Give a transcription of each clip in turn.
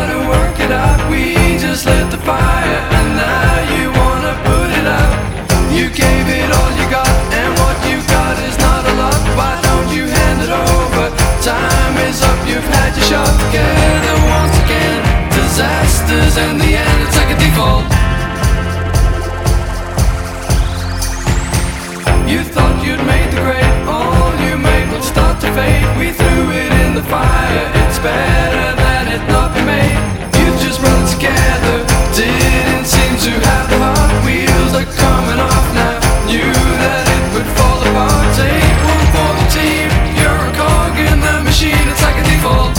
try to work it out. We just lit the fire and now you wanna put it out. You gave it all you got, and what you got is not a lot. Why don't you hand it over? Time is up, you've had your shot. Together once again, disasters in the end, it's like a default. You thought you'd made the grade, all you made would start to fade. We threw it in the fire, it's better than it not be made. You just run together, didn't seem to have the heart. Wheels are coming off now, knew that it would fall apart. Take one for the team, you're a cog in the machine, it's like a default.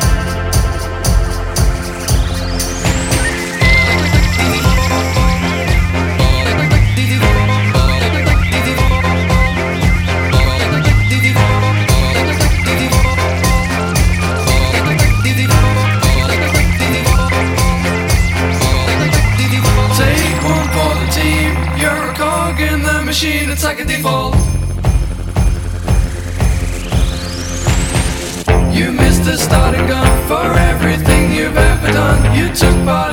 Machine, it's like a default. You missed the starting gun for everything you've ever done. You took part